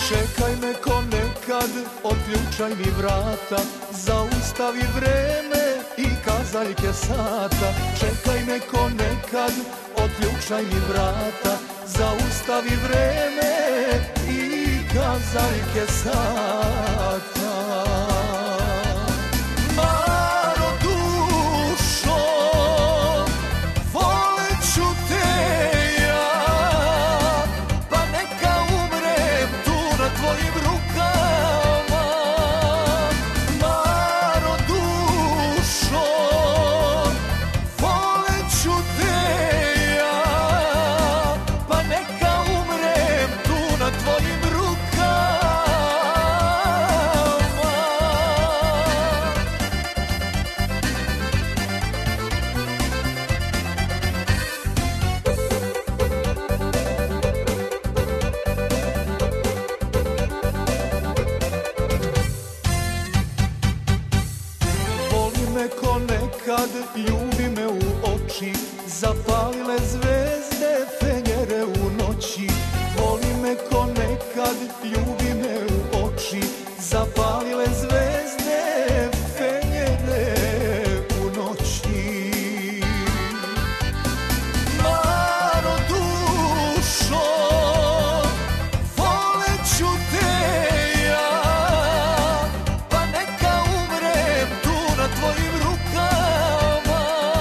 Čekaj me ko nekad, otključaj mi vrata, zaustavi vreme i kazaljke sata. Čekaj me ko nekad, otključaj mi vrata, zaustavi vreme i kazaljke sata. Maro dušo, volit ću te ja, pa neka umrem tu na tvojim rukama. Maro dušo, volit ću te ja, pa neka umrem tu na tvojim rukama. Voli me ko nekad, ljubi me u oči, zapalile zvezde, fenjere u noći. Voli me ko nekad, ljubi me u oči, zapalile zvezde, fenjere u noći. Maro dušo, volit ću te ja, pa neka umrem tu na tvojim rukama.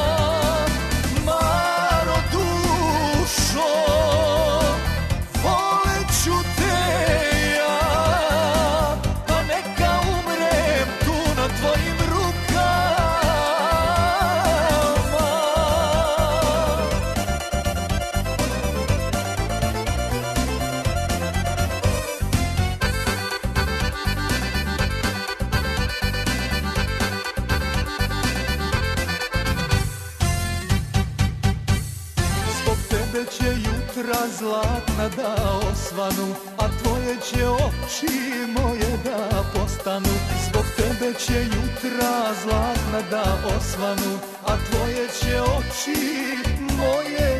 Maro dušo, volit ću te ja, pa neka umrem tu na tvojim rukama. Zbog tebe će jutra zlatna da osvanu, a tvoje će oči moje da postanu. Zbog tebe će jutra zlatna da osvanu, a tvoje će oči moje